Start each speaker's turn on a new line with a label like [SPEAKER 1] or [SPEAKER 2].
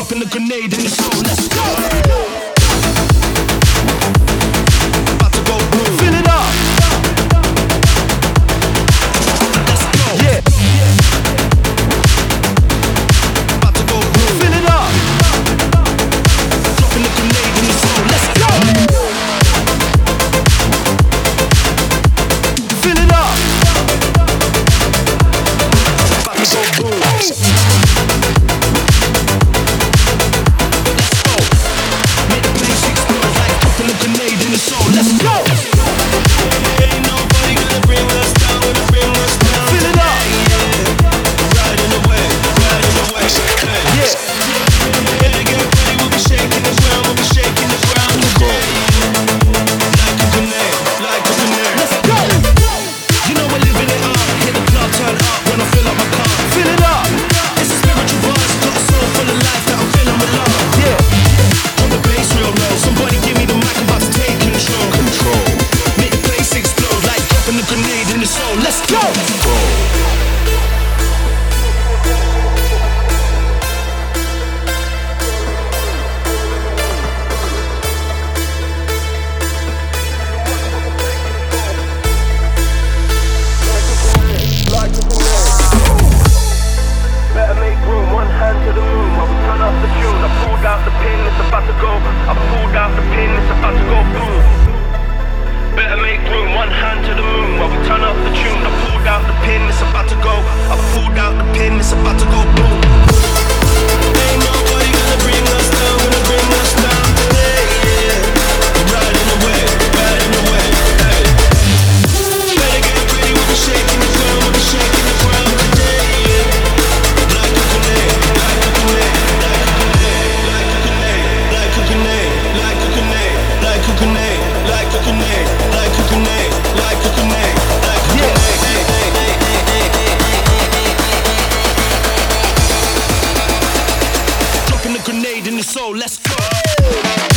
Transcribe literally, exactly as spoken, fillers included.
[SPEAKER 1] dropping a grenade in the soul. Let's go. About to go boom. Fill it up. Let's go. Yeah. About to go boom. Fill it up. Dropping a grenade in the soul. Let's go. Fill it up. About to go boom. Let's go! Ain't nobody gonna bring us down, gonna bring us down. Fill it up! Yeah. Riding away, riding away. Yeah. Better get ready, we'll be shaking the ground, we'll be shaking the ground today. Like a grenade, like a grenade. Let's go! You know we're living it up, hit the club, turn up when I fill up my car. Fill it up! It's a spiritual buzz, got a soul full of life that I'm filling with love. Yeah. Drop the bass real low, somebody give me the mic, I'm about to take control. Control. Make the place explode like dropping a grenade in the soul. Let's go. Let's go. Better make room, one hand to the moon while we turn off the tune. I pulled out the pin, it's about to go. I pulled out the pin, it's about to go boom. Better make room, one hand to the moon while we turn off the tune. I pulled out the pin, it's about to go. I pulled out the pin, it's about to go boom. Ain't nobody gonna bring us down, gonna bring us down today, yeah. Riding away, riding away, hey. Better get ready, we'll be shaking the ground, we'll be shaking the ground today, yeah. Like a grenade, like a grenade, like a grenade, like a grenade, like a grenade, like a grenade, like a grenade, like a grenade, like a grenade, like a grenade. Dropping a grenade in the soul, let's go.